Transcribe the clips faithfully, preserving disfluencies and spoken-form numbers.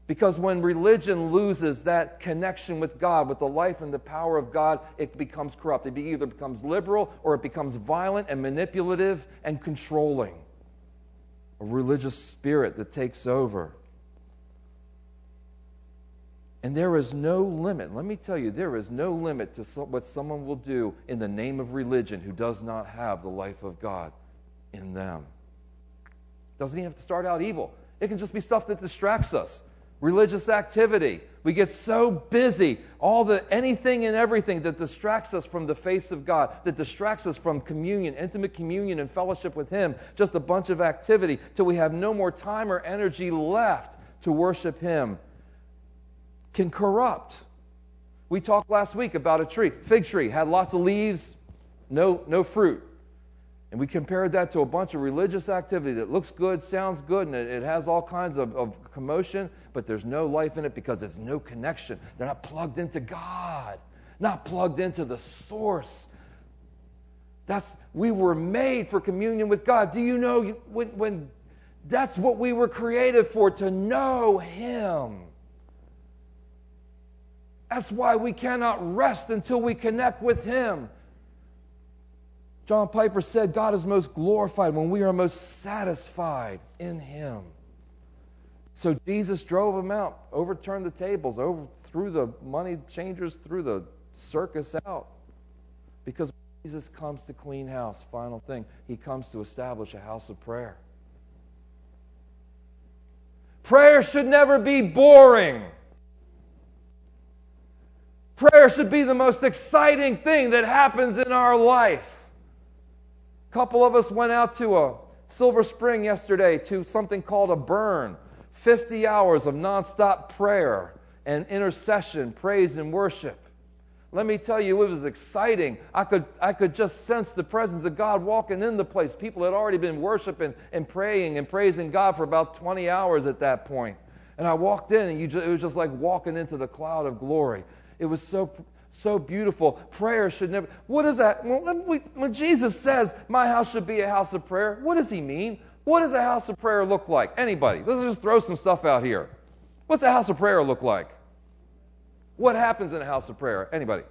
Because when religion loses that connection with God, with the life and the power of God, it becomes corrupt. It either becomes liberal or it becomes violent and manipulative and controlling. A religious spirit that takes over. And there is no limit. Let me tell you, there is no limit to what someone will do in the name of religion who does not have the life of God in them. Doesn't even have to start out evil. It can just be stuff that distracts us. Religious activity. We get so busy. All the anything and everything that distracts us from the face of God, that distracts us from communion, intimate communion and fellowship with Him. Just a bunch of activity till we have no more time or energy left to worship Him. Can corrupt. We talked last week about a tree. Fig tree had lots of leaves, no no fruit. And we compared that to a bunch of religious activity that looks good, sounds good, and it, it has all kinds of, of commotion, but there's no life in it because there's no connection. They're not plugged into God, not plugged into the source. That's we were made for communion with God. Do you know when, when that's what we were created for, to know Him? That's why we cannot rest until we connect with Him. John Piper said, God is most glorified when we are most satisfied in Him. So Jesus drove them out, overturned the tables, overthrew the money changers, threw the circus out. Because Jesus comes to clean house, final thing, He comes to establish a house of prayer. Prayer should never be boring. Prayer should be the most exciting thing that happens in our life. A couple of us went out to a Silver Spring yesterday to something called a burn. fifty hours of nonstop prayer and intercession, praise and worship. Let me tell you, it was exciting. I could I could just sense the presence of God walking in the place. People had already been worshiping and praying and praising God for about twenty hours at that point. And I walked in, and you just, it was just like walking into the cloud of glory. It was so so beautiful. Prayer should never... What is that? When Jesus says, my house should be a house of prayer, what does He mean? What does a house of prayer look like? Anybody? Let's just throw some stuff out here. What's a house of prayer look like? What happens in a house of prayer? Anybody?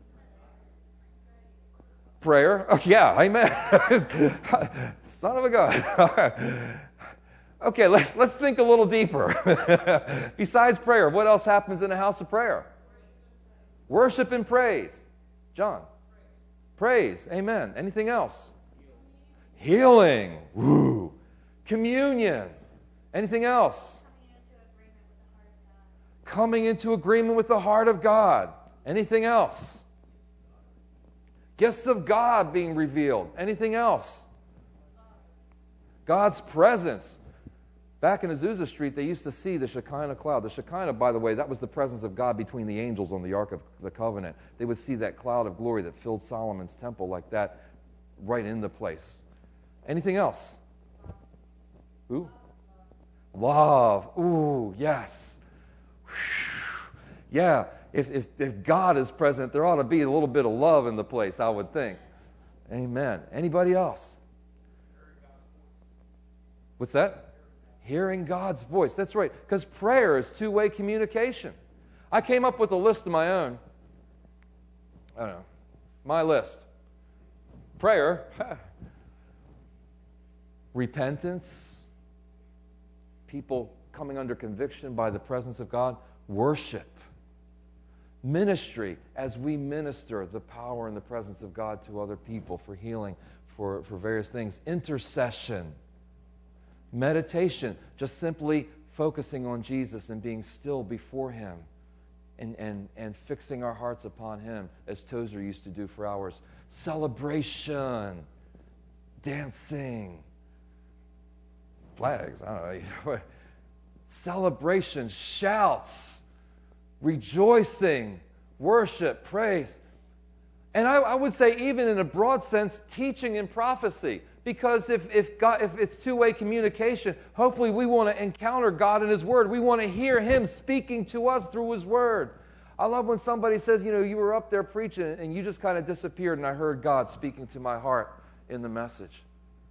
Prayer? Oh, yeah, amen. Son of a gun. Okay, let's, let's think a little deeper. Besides prayer, what else happens in a house of prayer? Worship and praise. John? Praise. Amen. Anything else? Healing. Woo. Communion. Anything else? Coming into agreement with the heart of God. Anything else? Gifts of God being revealed. Anything else? God's presence. Back in Azusa Street, they used to see the Shekinah cloud. The Shekinah, by the way, that was the presence of God between the angels on the Ark of the Covenant. They would see that cloud of glory that filled Solomon's temple like that right in the place. Anything else? Ooh. Love. Ooh, yes. Yeah, if, if, if God is present, there ought to be a little bit of love in the place, I would think. Amen. Anybody else? What's that? Hearing God's voice. That's right. Because prayer is two-way communication. I came up with a list of my own. I don't know. My list. Prayer. Repentance. People coming under conviction by the presence of God. Worship. Ministry. As we minister the power and the presence of God to other people for healing, for, for various things. Intercession. Meditation, just simply focusing on Jesus and being still before Him and, and, and fixing our hearts upon Him, as Tozer used to do for hours. Celebration, dancing, flags, I don't know. Celebration, shouts, rejoicing, worship, praise. And I, I would say, even in a broad sense, teaching and prophecy. Because if if, God, if it's two-way communication, hopefully we want to encounter God in His Word. We want to hear Him speaking to us through His Word. I love when somebody says, you know, you were up there preaching and you just kind of disappeared and I heard God speaking to my heart in the message.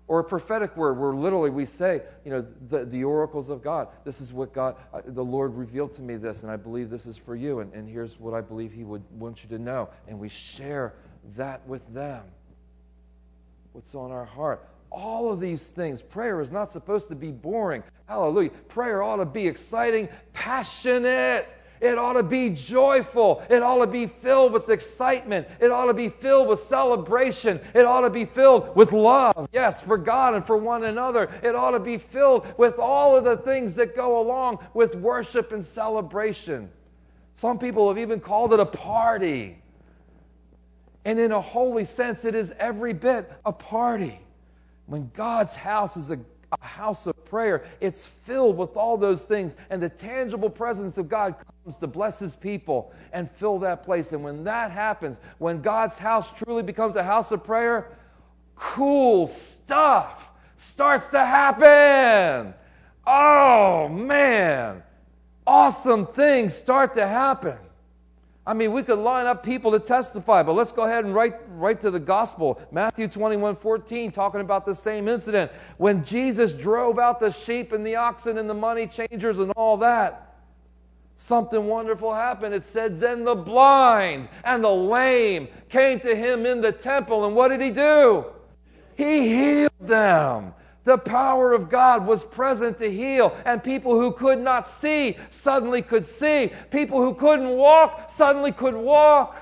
Or a prophetic word where literally we say, you know, the, the oracles of God. This is what God, uh, the Lord revealed to me this, and I believe this is for you, and, and here's what I believe He would want you to know. And we share that with them. What's on our heart. All of these things. Prayer is not supposed to be boring. Hallelujah. Prayer ought to be exciting, passionate. It ought to be joyful. It ought to be filled with excitement. It ought to be filled with celebration. It ought to be filled with love, yes, for God and for one another. It ought to be filled with all of the things that go along with worship and celebration. Some people have even called it a party. And in a holy sense, it is every bit a party. When God's house is a a house of prayer, it's filled with all those things, and the tangible presence of God comes to bless His people and fill that place. And when that happens, when God's house truly becomes a house of prayer, cool stuff starts to happen. Oh man, awesome things start to happen. I mean, we could line up people to testify, but let's go ahead and write right to the gospel. Matthew twenty-one fourteen, talking about the same incident. When Jesus drove out the sheep and the oxen and the money changers and all that, something wonderful happened. It said, then the blind and the lame came to Him in the temple. And what did He do? He healed them. The power of God was present to heal, and people who could not see suddenly could see. People who couldn't walk suddenly could walk.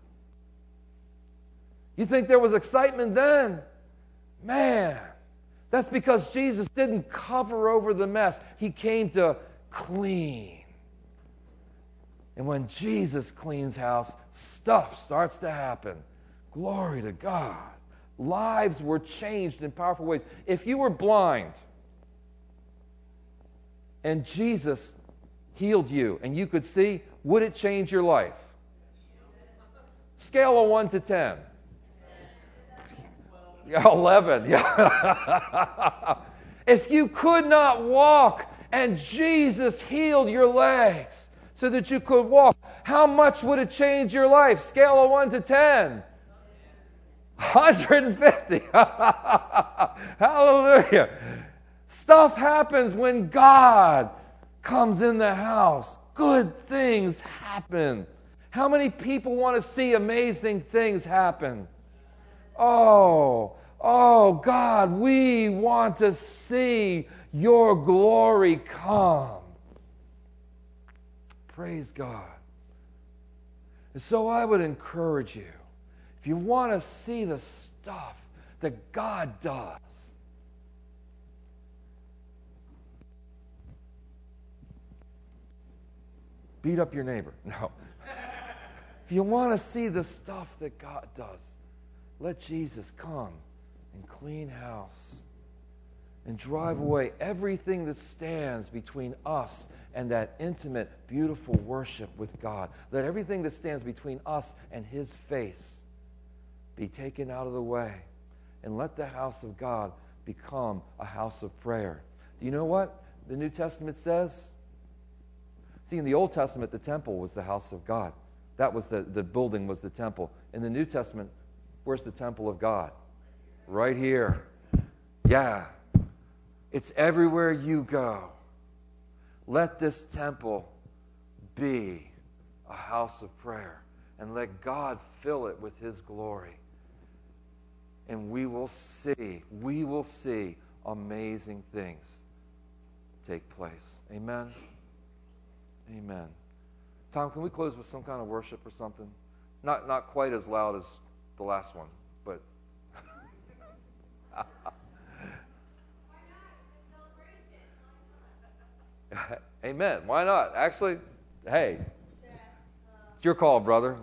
You think there was excitement then? Man, that's because Jesus didn't cover over the mess. He came to clean. And when Jesus cleans house, stuff starts to happen. Glory to God. Lives were changed in powerful ways. If you were blind and Jesus healed you and you could see, would it change your life? Scale of one to ten. Yeah, eleven. Yeah. If you could not walk and Jesus healed your legs so that you could walk, how much would it change your life? Scale of one to ten. one hundred fifty. Hallelujah. Stuff happens when God comes in the house. Good things happen. How many people want to see amazing things happen? Oh, oh God, we want to see your glory come. Praise God. And so I would encourage you, if you want to see the stuff that God does, beat up your neighbor. No. If you want to see the stuff that God does, let Jesus come and clean house and drive away everything that stands between us and that intimate, beautiful worship with God. Let everything that stands between us and His face be taken out of the way, and let the house of God become a house of prayer. Do you know what the New Testament says? See, in the Old Testament, the temple was the house of God. That was the, the building was the temple. In the New Testament, where's the temple of God? Right here. Yeah. It's everywhere you go. Let this temple be a house of prayer, and let God fill it with His glory. And we will see, we will see amazing things take place. Amen? Amen. Tom, can we close with some kind of worship or something? Not not quite as loud as the last one, but... Amen. Why not? Actually, hey, it's your call, brother.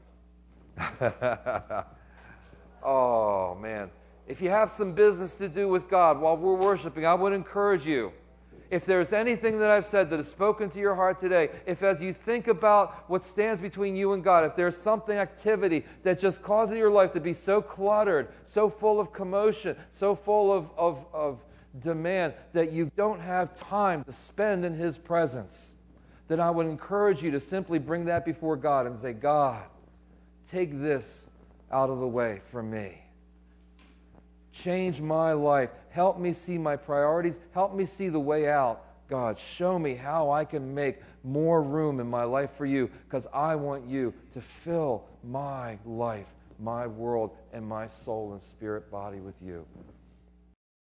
Oh, man. If you have some business to do with God while we're worshiping, I would encourage you, if there's anything that I've said that has spoken to your heart today, if as you think about what stands between you and God, if there's something, activity that just causes your life to be so cluttered, so full of commotion, so full of, of, of demand that you don't have time to spend in His presence, then I would encourage you to simply bring that before God and say, God, take this out of the way from me. Change my life. Help me see my priorities. Help me see the way out. God, show me how I can make more room in my life for you, because I want you to fill my life, my world, and my soul and spirit body with you.